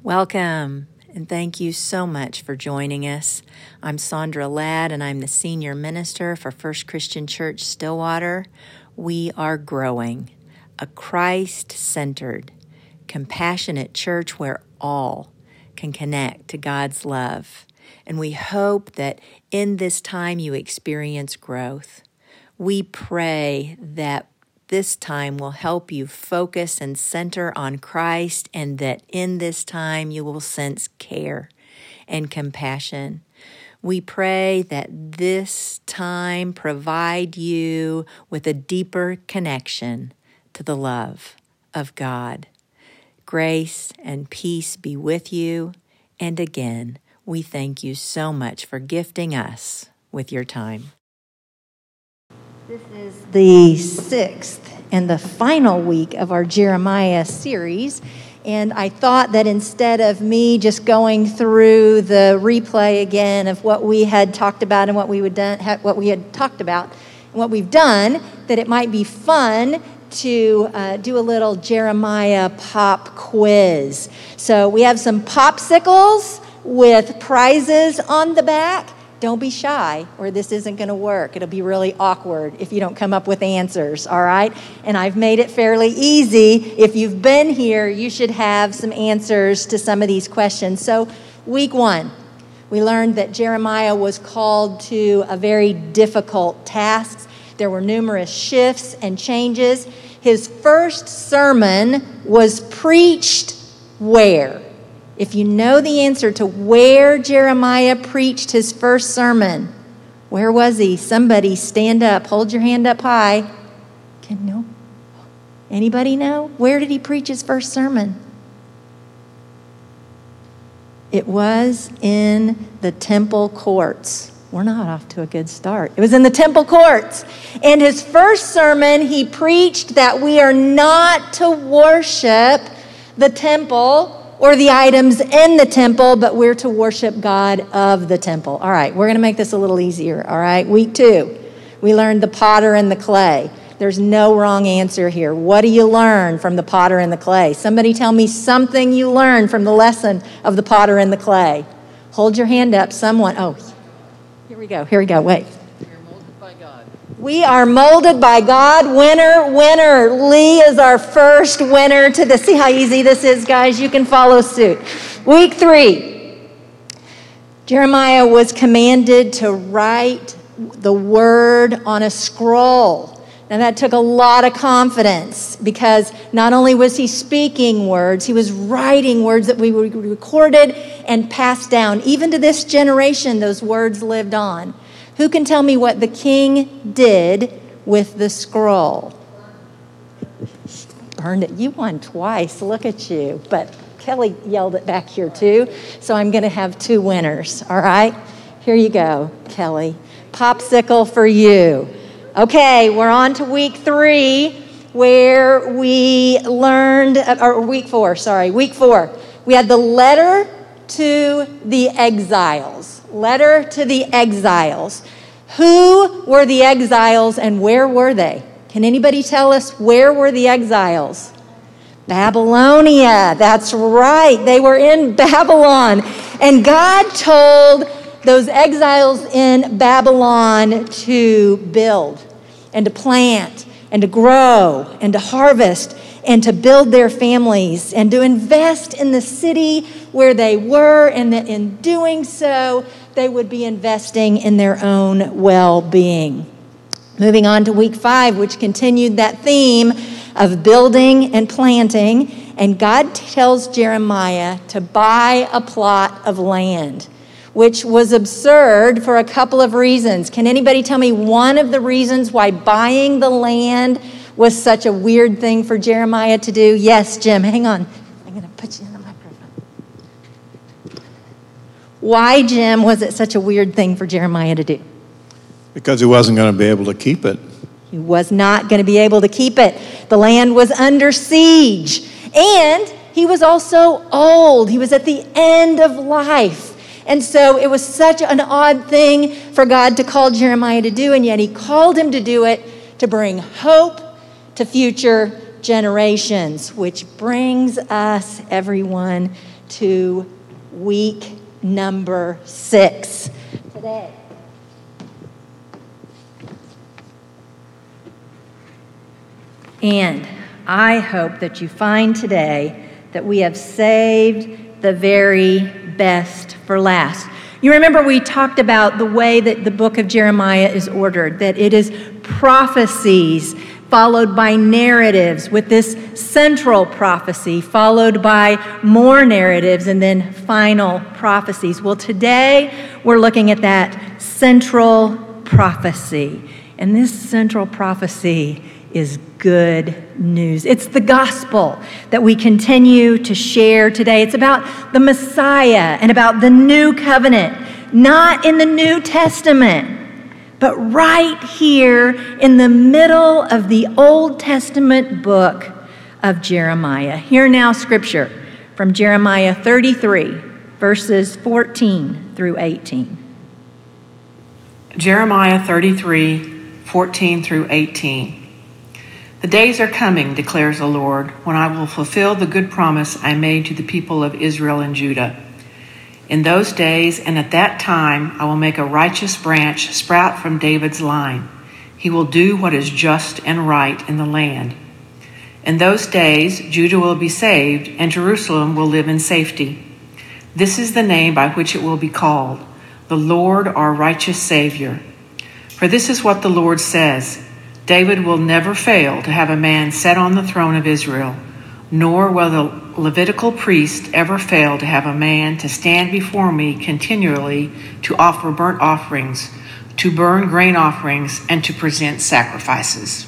Welcome, and thank you so much for joining us. I'm Sandra Ladd, and I'm the Senior Minister for First Christian Church Stillwater. We are growing, a Christ-centered, compassionate church where all can connect to God's love. And we hope that in this time you experience growth. We pray that this time will help you focus and center on Christ, and that in this time you will sense care and compassion. We pray that this time provide you with a deeper connection to the love of God. Grace and peace be with you. And again, we thank you so much for gifting us with your time. This is the sixth and the final week of our Jeremiah series, and I thought that instead of me just going through the replay again of what we had talked about and what we had talked about and what we've done, that it might be fun to do a little Jeremiah pop quiz. So we have some popsicles with prizes on the back. Don't be shy, or this isn't going to work. It'll be really awkward if you don't come up with answers, all right? And I've made it fairly easy. If you've been here, you should have some answers to some of these questions. So, week one, we learned that Jeremiah was called to a very difficult task. There were numerous shifts and changes. His first sermon was preached where? If you know the answer to where Jeremiah preached his first sermon, where was he? Somebody stand up. Hold your hand up high. Anybody know? Where did he preach his first sermon? It was in the temple courts. We're not off to a good start. It was in the temple courts. And his first sermon, he preached that we are not to worship the temple or the items in the temple, but we're to worship God of the temple. All right, we're going to make this a little easier, all right? Week two, we learned the potter and the clay. There's no wrong answer here. What do you learn from the potter and the clay? Somebody tell me something you learned from the lesson of the potter and the clay. Hold your hand up, someone. Oh, here we go, wait. We are molded by God. Winner. Lee is our first winner to this. See how easy this is, guys? You can follow suit. Week three. Jeremiah was commanded to write the word on a scroll. Now that took a lot of confidence, because not only was he speaking words, he was writing words that we would recorded and passed down. Even to this generation, those words lived on. Who can tell me what the king did with the scroll? Burned it. You won twice. Look at you. But Kelly yelled it back here too. So I'm going to have two winners. All right? Here you go, Kelly. Popsicle for you. Okay, we're on to week three, where we learned, or week four. We had the letter to the exiles. Letter to the exiles. Who were the exiles and where were they? Can anybody tell us where were the exiles? Babylonia. That's right. They were in Babylon. And God told those exiles in Babylon to build and to plant and to grow and to harvest and to build their families and to invest in the city where they were, and that in doing so, they would be investing in their own well-being. Moving on to week 5, which continued that theme of building and planting, and God tells Jeremiah to buy a plot of land, which was absurd for a couple of reasons. Can anybody tell me one of the reasons why buying the land was such a weird thing for Jeremiah to do? Yes, Jim, hang on. I'm going to put you in the microphone. Why, Jim, was it such a weird thing for Jeremiah to do? Because he wasn't going to be able to keep it. He was not going to be able to keep it. The land was under siege. And he was also old. He was at the end of life. And so it was such an odd thing for God to call Jeremiah to do, and yet he called him to do it to bring hope to future generations, which brings us, everyone, to week number 6 today. And I hope that you find today that we have saved the very best for last. You remember we talked about the way that the book of Jeremiah is ordered, that it is prophecies followed by narratives, with this central prophecy followed by more narratives and then final prophecies. Well, today we're looking at that central prophecy. And this central prophecy is good news. It's the gospel that we continue to share today. It's about the Messiah and about the new covenant, not in the New Testament, but right here in the middle of the Old Testament book of Jeremiah. Hear now scripture from Jeremiah 33, verses 14 through 18. Jeremiah 33, 14 through 18. The days are coming, declares the Lord, when I will fulfill the good promise I made to the people of Israel and Judah. In those days and at that time, I will make a righteous branch sprout from David's line. He will do what is just and right in the land. In those days, Judah will be saved, and Jerusalem will live in safety. This is the name by which it will be called, the Lord our righteous Savior. For this is what the Lord says, David will never fail to have a man set on the throne of Israel, nor will the Levitical priest ever fail to have a man to stand before me continually to offer burnt offerings, to burn grain offerings, and to present sacrifices.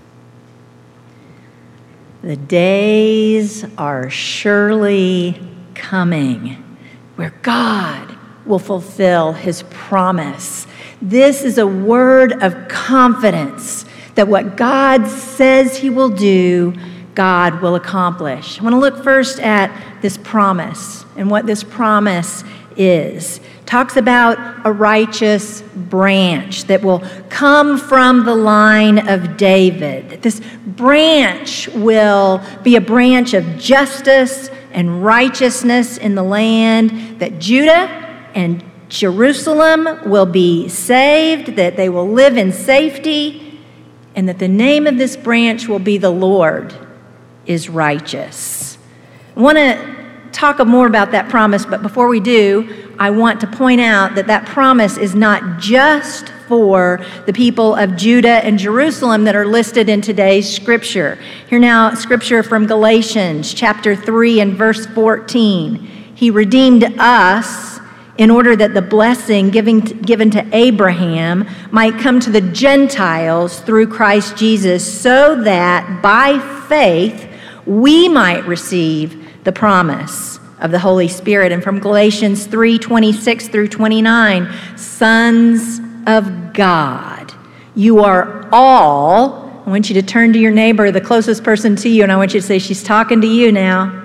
The days are surely coming where God will fulfill his promise. This is a word of confidence that what God says he will do, God will accomplish. I want to look first at this promise and what this promise is. It talks about a righteous branch that will come from the line of David. This branch will be a branch of justice and righteousness in the land, that Judah and Jerusalem will be saved, that they will live in safety, and that the name of this branch will be the Lord is righteous. I want to talk more about that promise, but before we do, I want to point out that that promise is not just for the people of Judah and Jerusalem that are listed in today's scripture. Here now, scripture from Galatians chapter 3 and verse 14. He redeemed us in order that the blessing given to Abraham might come to the Gentiles through Christ Jesus, so that by faith we might receive the promise of the Holy Spirit. And from Galatians 3:26 through 29, sons of God, you are all, I want you to turn to your neighbor, the closest person to you, and I want you to say, she's talking to you now.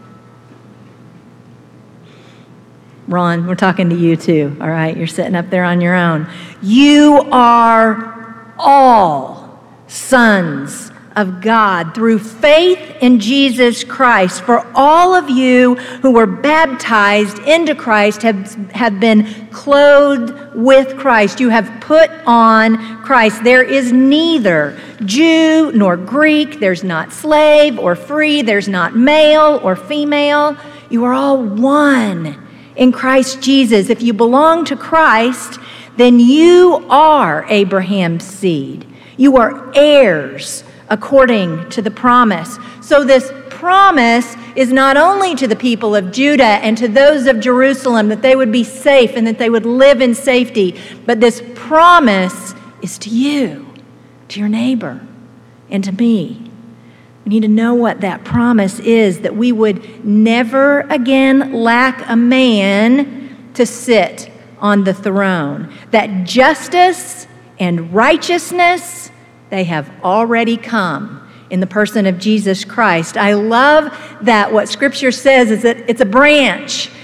Ron, we're talking to you too, all right? You're sitting up there on your own. You are all sons of God through faith in Jesus Christ. For all of you who were baptized into Christ have been clothed with Christ. You have put on Christ. There is neither Jew nor Greek. There's not slave or free. There's not male or female. You are all one in Christ Jesus. If you belong to Christ, then you are Abraham's seed. You are heirs according to the promise. So this promise is not only to the people of Judah and to those of Jerusalem that they would be safe and that they would live in safety, but this promise is to you, to your neighbor, and to me. We need to know what that promise is, that we would never again lack a man to sit on the throne, that justice and righteousness, they have already come in the person of Jesus Christ. I love that what Scripture says is that it's a branch.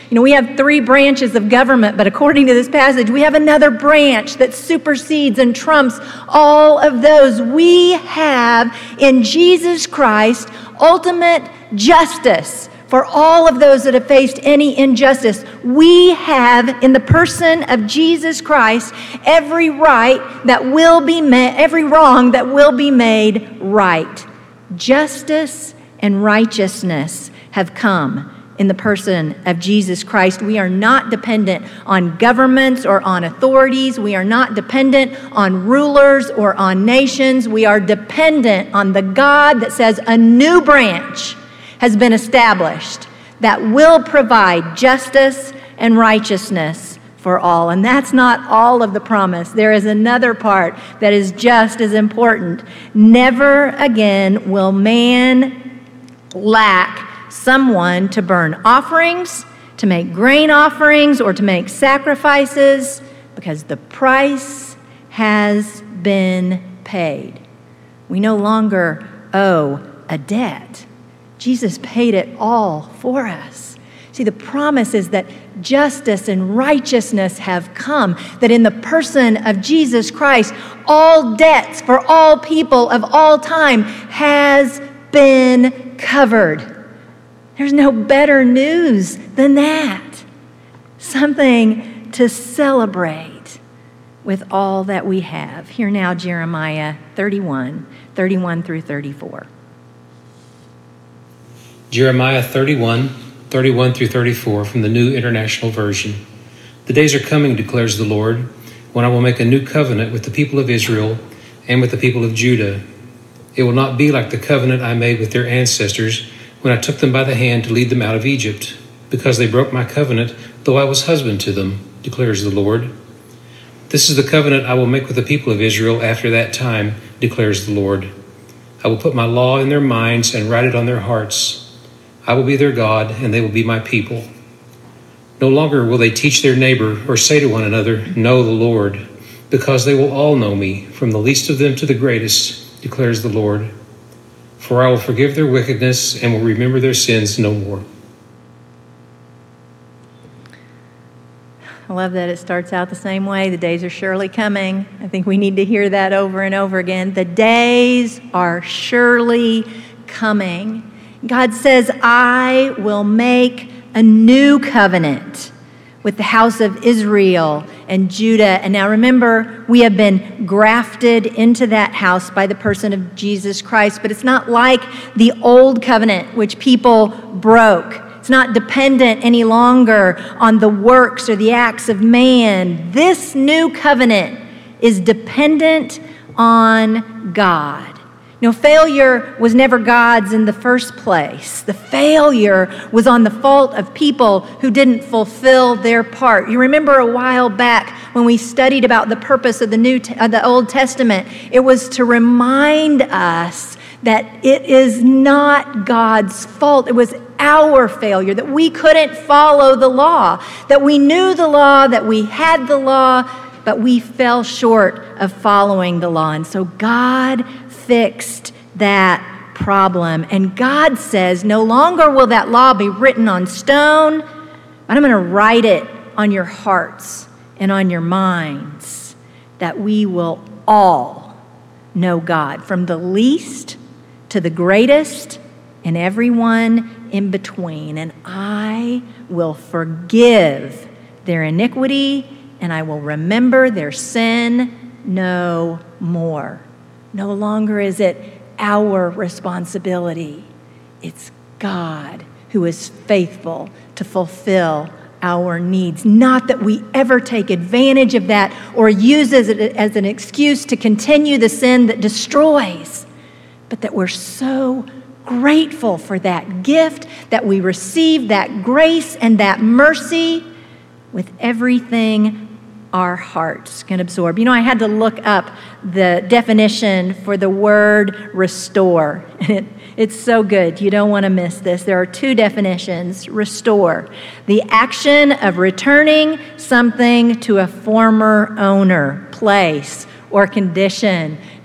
We have 3 branches of government, but according to this passage, we have another branch that supersedes and trumps all of those. We have in Jesus Christ ultimate justice for all of those that have faced any injustice. We have in the person of Jesus Christ every right that will be every wrong that will be made right. Justice and righteousness have come in the person of Jesus Christ. We are not dependent on governments or on authorities. We are not dependent on rulers or on nations. We are dependent on the God that says a new branch has been established that will provide justice and righteousness for all. And that's not all of the promise. There is another part that is just as important. Never again will man lack someone to burn offerings, to make grain offerings, or to make sacrifices, because the price has been paid. We no longer owe a debt. Jesus paid it all for us. See, the promise is that justice and righteousness have come, that in the person of Jesus Christ, all debts for all people of all time has been covered. There's no better news than that. Something to celebrate with all that we have. Hear now Jeremiah 31 through 34. Jeremiah 31 through 34 from the New International Version. The days are coming, declares the Lord, when I will make a new covenant with the people of Israel and with the people of Judah. It will not be like the covenant I made with their ancestors when I took them by the hand to lead them out of Egypt, because they broke my covenant, though I was husband to them, declares the Lord. This is the covenant I will make with the people of Israel after that time, declares the Lord. I will put my law in their minds and write it on their hearts. I will be their God, and they will be my people. No longer will they teach their neighbor or say to one another, "Know the Lord," because they will all know me, from the least of them to the greatest, declares the Lord. For I will forgive their wickedness and will remember their sins no more. I love that it starts out the same way. The days are surely coming. I think we need to hear that over and over again. The days are surely coming. God says, I will make a new covenant with the house of Israel and Judah. And now remember, we have been grafted into that house by the person of Jesus Christ, but it's not like the old covenant, which people broke. It's not dependent any longer on the works or the acts of man. This new covenant is dependent on God. Failure was never God's in the first place. The failure was on the fault of people who didn't fulfill their part. You remember a while back when we studied about the purpose of the Old Testament, it was to remind us that it is not God's fault. It was our failure, that we couldn't follow the law, that we knew the law, that we had the law, but we fell short of following the law. And so God fixed that problem. And God says, no longer will that law be written on stone, but I'm going to write it on your hearts and on your minds, that we will all know God, from the least to the greatest and everyone in between. And I will forgive their iniquity, and I will remember their sin no more. No longer is it our responsibility. It's God who is faithful to fulfill our needs. Not that we ever take advantage of that or use it as an excuse to continue the sin that destroys, but that we're so grateful for that gift, that we receive that grace and that mercy with everything our hearts can absorb. I had to look up the definition for the word restore. And it's so good. You don't want to miss this. There are two definitions. Restore, the action of returning something to a former owner, place, or condition.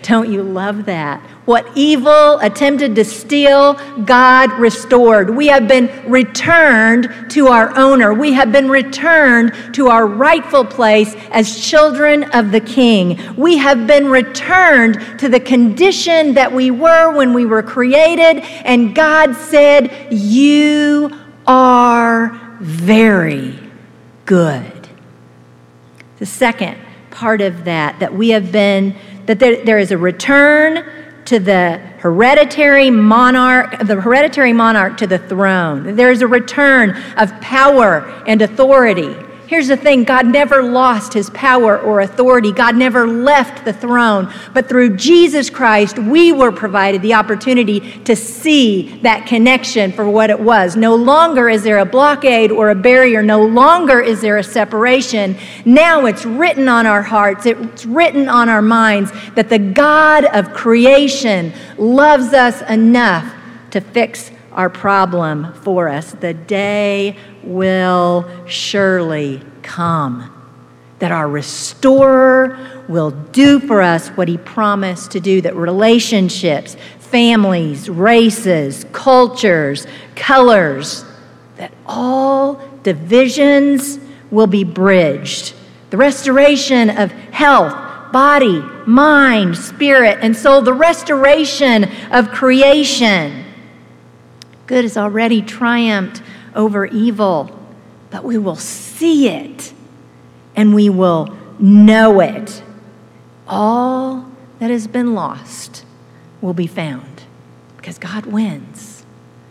Don't you love that? What evil attempted to steal, God restored. We have been returned to our owner. We have been returned to our rightful place as children of the King. We have been returned to the condition that we were when we were created, and God said, "You are very good." The second part of that we have been, that there is a return to the hereditary monarch to the throne. There is a return of power and authority. Here's the thing, God never lost his power or authority. God never left the throne. But through Jesus Christ, we were provided the opportunity to see that connection for what it was. No longer is there a blockade or a barrier. No longer is there a separation. Now it's written on our hearts. It's written on our minds that the God of creation loves us enough to fix our problem for us. The day will surely come that our restorer will do for us what he promised to do, that relationships, families, races, cultures, colors, that all divisions will be bridged. The restoration of health, body, mind, spirit, and soul, the restoration of creation. Good has already triumphed over evil, but we will see it and we will know it. All that has been lost will be found because God wins.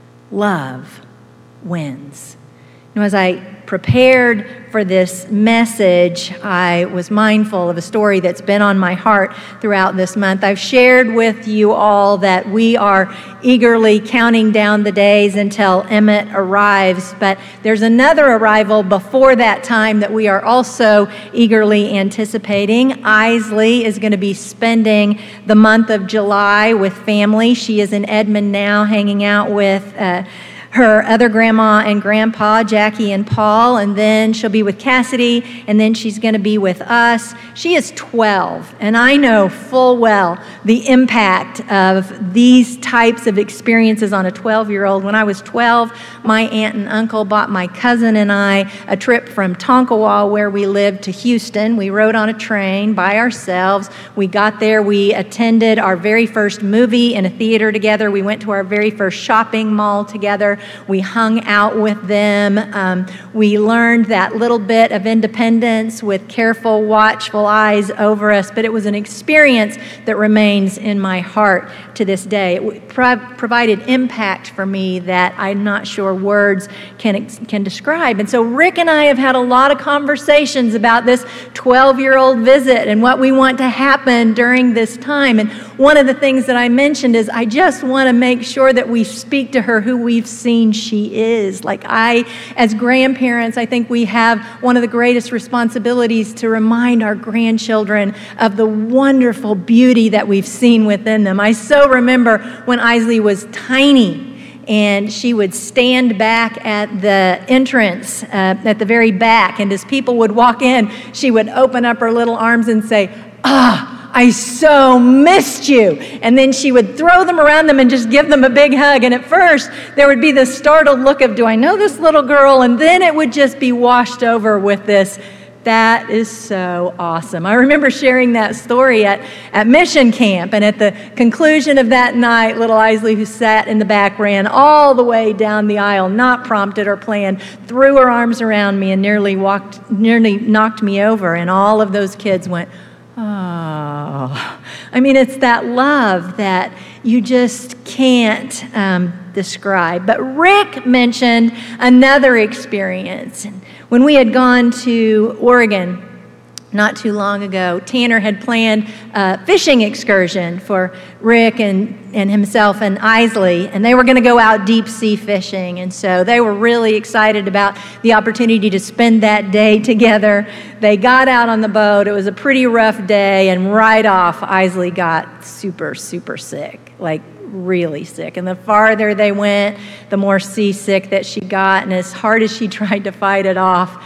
Love wins. As I prepared for this message, I was mindful of a story that's been on my heart throughout this month. I've shared with you all that we are eagerly counting down the days until Emmett arrives, but there's another arrival before that time that we are also eagerly anticipating. Isley is going to be spending the month of July with family. She is in Edmond now, hanging out with her other grandma and grandpa, Jackie and Paul, and then she'll be with Cassidy, and then she's going to be with us. She is 12, and I know full well the impact of these types of experiences on a 12-year-old. When I was 12, my aunt and uncle bought my cousin and I a trip from Tonkawa, where we lived, to Houston. We rode on a train by ourselves. We got there. We attended our very first movie in a theater together. We went to our very first shopping mall together. We hung out with them. We learned that little bit of independence with careful, watchful eyes over us, but it was an experience that remains in my heart to this day. It provided impact for me that I'm not sure words can describe. And so Rick and I have had a lot of conversations about this 12-year-old visit and what we want to happen during this time. And one of the things that I mentioned is I just want to make sure that we speak to her who we've seen she is. As grandparents, I think we have one of the greatest responsibilities to remind our grandchildren of the wonderful beauty that we've seen within them. I so remember when Isley was tiny, and she would stand back at the entrance, at the very back, and as people would walk in, she would open up her little arms and say, I so missed you. And then she would throw them around them and just give them a big hug. And at first, there would be this startled look of, do I know this little girl? And then it would just be washed over with this, that is so awesome. I remember sharing that story at mission camp. And at the conclusion of that night, little Isley, who sat in the back, ran all the way down the aisle, not prompted or planned, threw her arms around me and nearly knocked me over. And all of those kids went, oh. It's that love that you just can't describe. But Rick mentioned another experience. When we had gone to Oregon not too long ago, Tanner had planned a fishing excursion for Rick and himself and Isley, and they were going to go out deep sea fishing. And so they were really excited about the opportunity to spend that day together. They got out on the boat. It was a pretty rough day, and right off, Isley got super, super sick, really sick. And the farther they went, the more seasick that she got, and as hard as she tried to fight it off,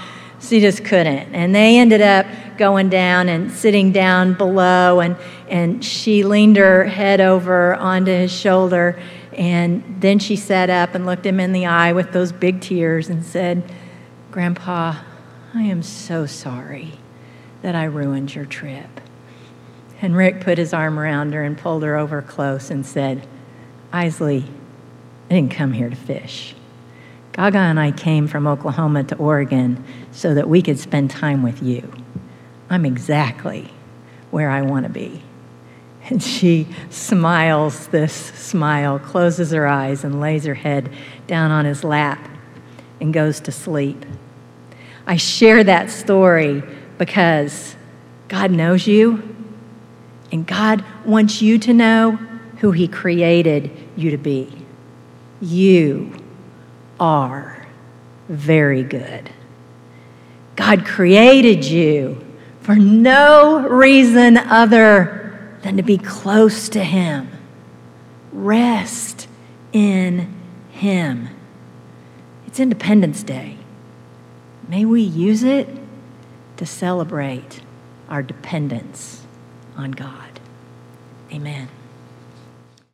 She just couldn't. And they ended up going down and sitting down below, and she leaned her head over onto his shoulder, and then she sat up and looked him in the eye with those big tears and said, "Grandpa, I am so sorry that I ruined your trip." And Rick put his arm around her and pulled her over close and said, "Isley, I didn't come here to fish. Gaga and I came from Oklahoma to Oregon so that we could spend time with you. I'm exactly where I want to be." And she smiles this smile, closes her eyes, and lays her head down on his lap and goes to sleep. I share that story because God knows you, and God wants you to know who He created you to be. You are very good. God created you for no reason other than to be close to Him. Rest in Him. It's Independence Day. May we use it to celebrate our dependence on God. Amen.